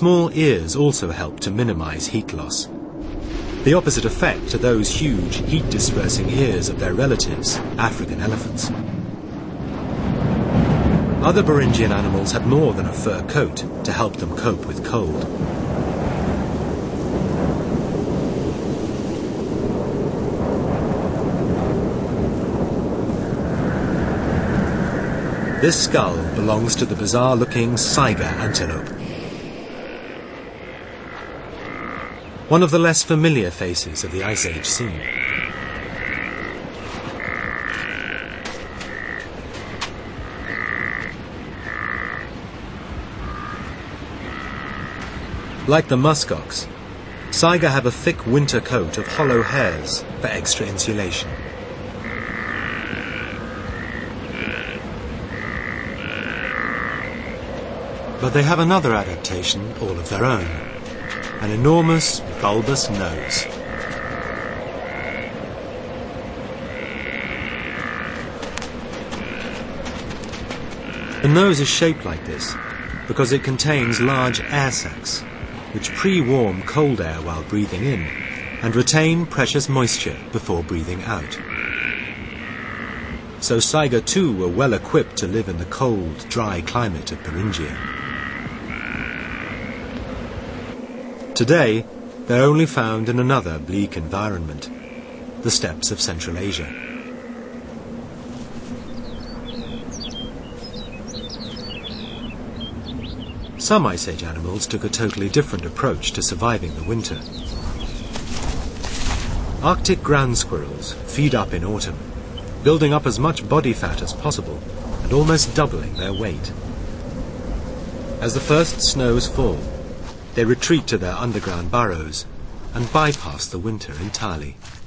Small ears also help to minimize heat loss. The opposite effect to those huge heat-dispersing ears of their relatives, African elephants. Other Beringian animals had more than a fur coat to help them cope with cold. This skull belongs to the bizarre-looking Saiga antelope. One of the less familiar faces of the Ice Age scene. Like the muskox, Saiga have a thick winter coat of hollow hairs for extra insulation. But they have another adaptation all of their own. An enormous, bulbous nose. The nose is shaped like this because it contains large air sacs, which pre-warm cold air while breathing in and retain precious moisture before breathing out. So Saiga too were well equipped to live in the cold, dry climate of Beringia. Today, they're only found in another bleak environment, the steppes of Central Asia. Some Ice Age animals took a totally different approach to surviving the winter. Arctic ground squirrels feed up in autumn, building up as much body fat as possible and almost doubling their weight. As the first snows fall, they retreat to their underground burrows and bypass the winter entirely.